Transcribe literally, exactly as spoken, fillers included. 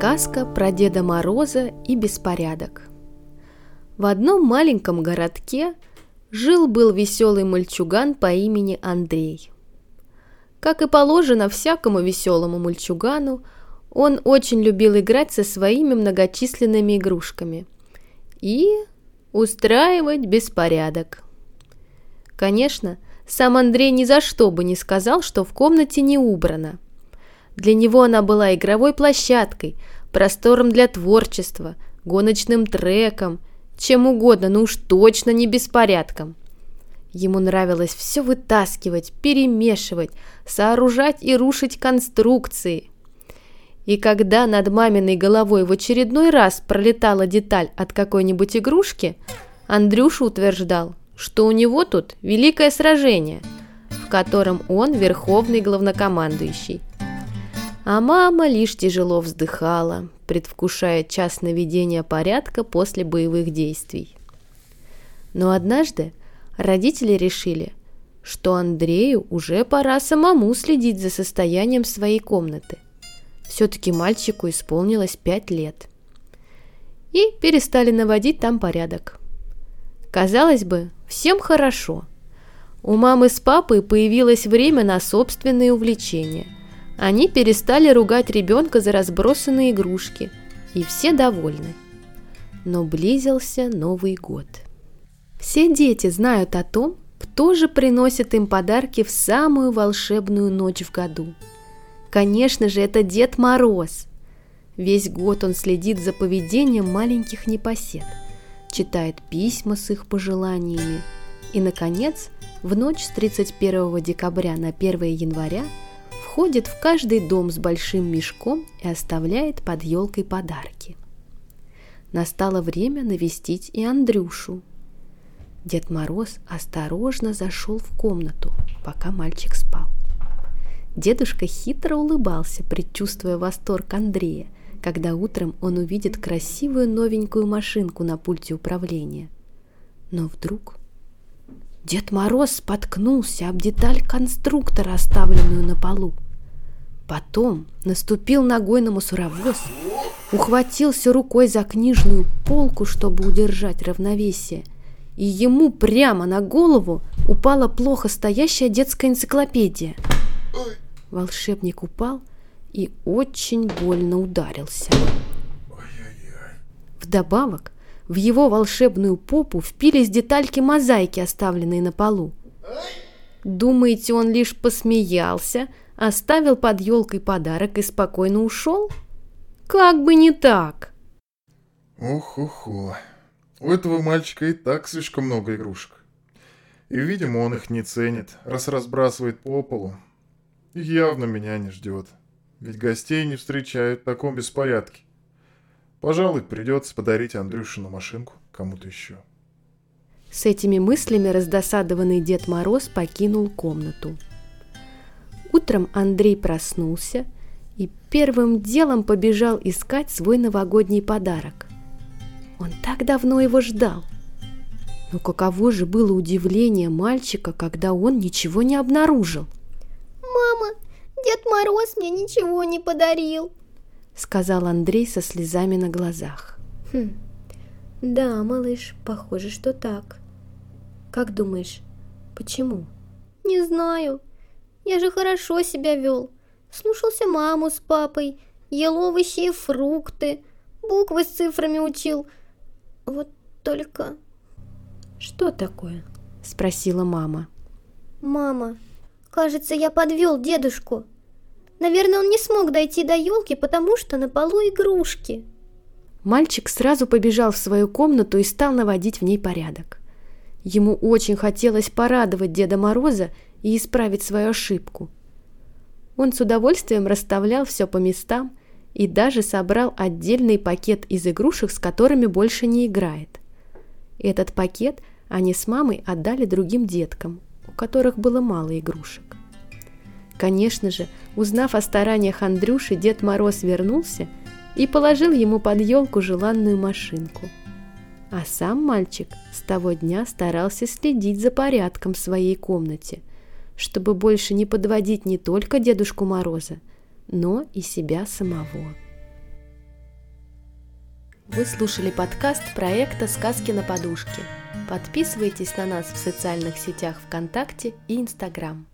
Сказка про Деда Мороза и беспорядок. В одном маленьком городке жил-был веселый мальчуган по имени Андрей. Как и положено всякому веселому мальчугану, он очень любил играть со своими многочисленными игрушками и устраивать беспорядок. Конечно, сам Андрей ни за что бы не сказал, что в комнате не убрано. Для него она была игровой площадкой, простором для творчества, гоночным треком, чем угодно, но уж точно не беспорядком. Ему нравилось все вытаскивать, перемешивать, сооружать и рушить конструкции. И когда над маминой головой в очередной раз пролетала деталь от какой-нибудь игрушки, Андрюша утверждал, что у него тут великое сражение, в котором он верховный главнокомандующий. А мама лишь тяжело вздыхала, предвкушая час наведения порядка после боевых действий. Но однажды родители решили, что Андрею уже пора самому следить за состоянием своей комнаты. Все-таки мальчику исполнилось пять лет. И перестали наводить там порядок. Казалось бы, всем хорошо. У мамы с папой появилось время на собственные увлечения. Они перестали ругать ребенка за разбросанные игрушки, и все довольны. Но близился Новый год. Все дети знают о том, кто же приносит им подарки в самую волшебную ночь в году. Конечно же, это Дед Мороз. Весь год он следит за поведением маленьких непосед, читает письма с их пожеланиями и, наконец, в ночь с тридцать первого декабря на первое января входит в каждый дом с большим мешком и оставляет под елкой подарки. Настало время навестить и Андрюшу. Дед Мороз осторожно зашел в комнату, пока мальчик спал. Дедушка хитро улыбался, предчувствуя восторг Андрея, когда утром он увидит красивую новенькую машинку на пульте управления. Но вдруг Дед Мороз споткнулся об деталь конструктора, оставленную на полу. Потом наступил ногой на мусоровоз, ухватился рукой за книжную полку, чтобы удержать равновесие, и ему прямо на голову упала плохо стоящая детская энциклопедия. Волшебник упал и очень больно ударился. Вдобавок, в его волшебную попу впились детальки мозаики, оставленные на полу. Думаете, он лишь посмеялся, оставил под елкой подарок и спокойно ушел? Как бы не так! Ох-охо, у этого мальчика и так слишком много игрушек. И, видимо, он их не ценит, раз разбрасывает по полу. Явно меня не ждет, ведь гостей не встречают в таком беспорядке. Пожалуй, придется подарить Андрюшину машинку кому-то еще. С этими мыслями раздосадованный Дед Мороз покинул комнату. Утром Андрей проснулся и первым делом побежал искать свой новогодний подарок. Он так давно его ждал. Но каково же было удивление мальчика, когда он ничего не обнаружил. «Мама, Дед Мороз мне ничего не подарил», — сказал Андрей со слезами на глазах. Хм, да, малыш, похоже, что так. Как думаешь, почему? «Не знаю. Я же хорошо себя вел. Слушался маму с папой, ел овощи и фрукты, буквы с цифрами учил. Вот только...» «Что такое?» — спросила мама. «Мама, кажется, я подвел дедушку. Наверное, он не смог дойти до елки, потому что на полу игрушки». Мальчик сразу побежал в свою комнату и стал наводить в ней порядок. Ему очень хотелось порадовать Деда Мороза и исправить свою ошибку. Он с удовольствием расставлял все по местам и даже собрал отдельный пакет из игрушек, с которыми больше не играет. Этот пакет они с мамой отдали другим деткам, у которых было мало игрушек. Конечно же, узнав о стараниях Андрюши, Дед Мороз вернулся и положил ему под елку желанную машинку. А сам мальчик с того дня старался следить за порядком в своей комнате, чтобы больше не подводить не только Дедушку Мороза, но и себя самого. Вы слушали подкаст проекта «Сказки на подушке». Подписывайтесь на нас в социальных сетях ВКонтакте и Инстаграм.